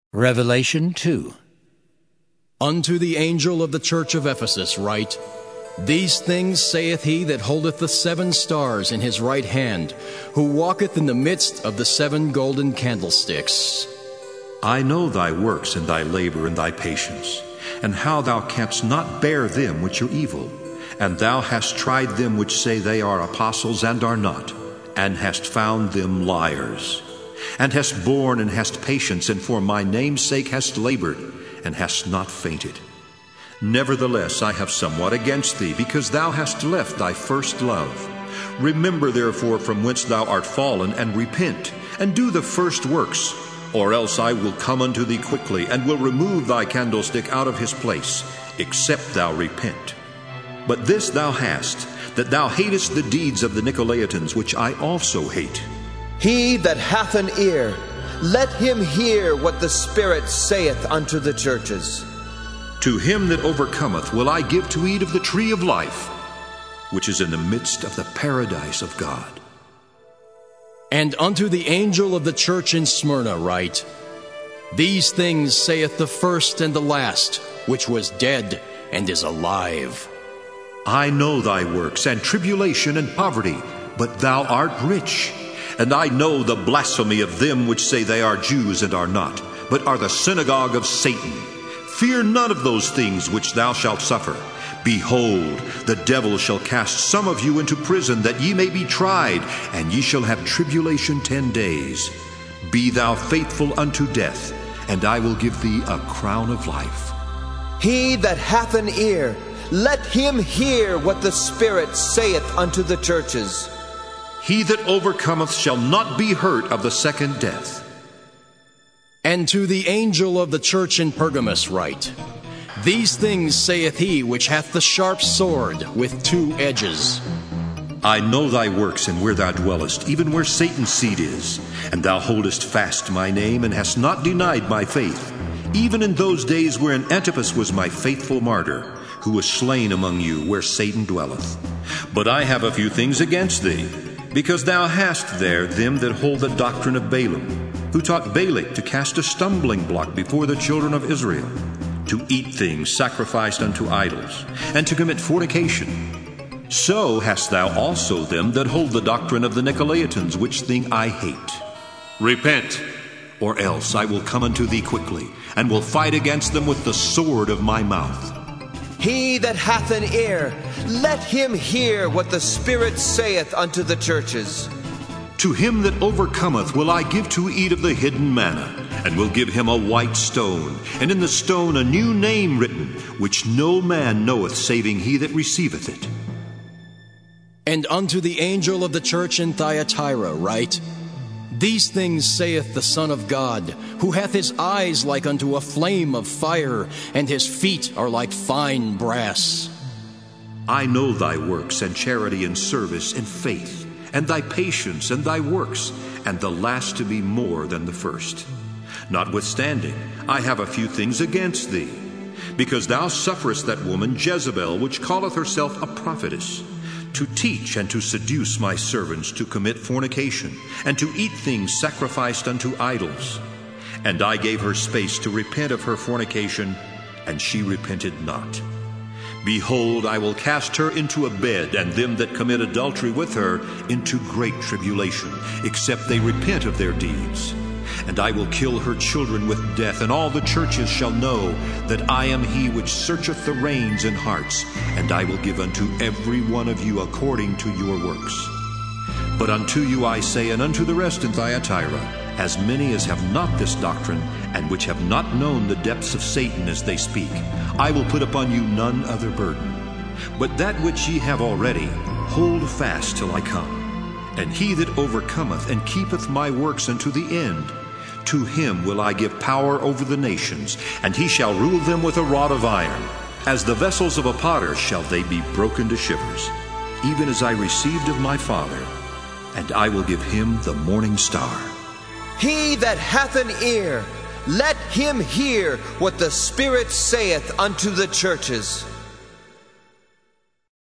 Revelation 2. Unto the angel of the church of Ephesus write, These things saith he that holdeth the 7 stars in his right hand, who walketh in the midst of the 7 golden candlesticks. I know thy works and thy labor and thy patience, and how thou canst not bear them which are evil. And thou hast tried them which say they are apostles and are not, and hast found them liars. And hast borne and hast patience, and for my name's sake hast labored, and hast not fainted. Nevertheless, I have somewhat against thee, because thou hast left thy first love. Remember therefore from whence thou art fallen, and repent, and do the first works, or else I will come unto thee quickly, and will remove thy candlestick out of his place, except thou repent. But this thou hast, that thou hatest the deeds of the Nicolaitans, which I also hate. He that hath an ear, let him hear what the Spirit saith unto the churches. To him that overcometh will I give to eat of the tree of life, which is in the midst of the paradise of God. And unto the angel of the church in Smyrna write, These things saith the first and the last, which was dead and is alive. I know thy works, and tribulation and poverty, but thou art rich. And I know the blasphemy of them which say they are Jews and are not, but are the synagogue of Satan. Fear none of those things which thou shalt suffer. Behold, the devil shall cast some of you into prison, that ye may be tried, and ye shall have tribulation 10 days. Be thou faithful unto death, and I will give thee a crown of life. He that hath an ear, let him hear what the Spirit saith unto the churches. He that overcometh shall not be hurt of the second death. And to the angel of the church in Pergamos write, These things saith he which hath the sharp sword with 2 edges. I know thy works, and where thou dwellest, even where Satan's seat is. And thou holdest fast my name, and hast not denied my faith, even in those days wherein Antipas was my faithful martyr, who was slain among you where Satan dwelleth. But I have a few things against thee, because thou hast there them that hold the doctrine of Balaam, who taught Balak to cast a stumbling block before the children of Israel, to eat things sacrificed unto idols, and to commit fornication. So hast thou also them that hold the doctrine of the Nicolaitans, which thing I hate. Repent, or else I will come unto thee quickly, and will fight against them with the sword of my mouth. He that hath an ear, let him hear what the Spirit saith unto the churches. To him that overcometh will I give to eat of the hidden manna, and will give him a white stone, and in the stone a new name written, which no man knoweth saving he that receiveth it. And unto the angel of the church in Thyatira write, These things saith the Son of God, who hath his eyes like unto a flame of fire, and his feet are like fine brass. I know thy works, and charity, and service, and faith, and thy patience, and thy works, and the last to be more than the first. Notwithstanding, I have a few things against thee, because thou sufferest that woman Jezebel, which calleth herself a prophetess, to teach and to seduce my servants to commit fornication, and to eat things sacrificed unto idols. And I gave her space to repent of her fornication, and she repented not. Behold, I will cast her into a bed, and them that commit adultery with her into great tribulation, except they repent of their deeds. And I will kill her children with death, and all the churches shall know that I am he which searcheth the reins and hearts, and I will give unto every one of you according to your works. But unto you I say, and unto the rest in Thyatira, as many as have not this doctrine, and which have not known the depths of Satan as they speak, I will put upon you none other burden. But that which ye have already, hold fast till I come. And he that overcometh and keepeth my works unto the end, to him will I give power over the nations, and he shall rule them with a rod of iron. As the vessels of a potter shall they be broken to shivers, even as I received of my Father, and I will give him the morning star. He that hath an ear, let him hear what the Spirit saith unto the churches.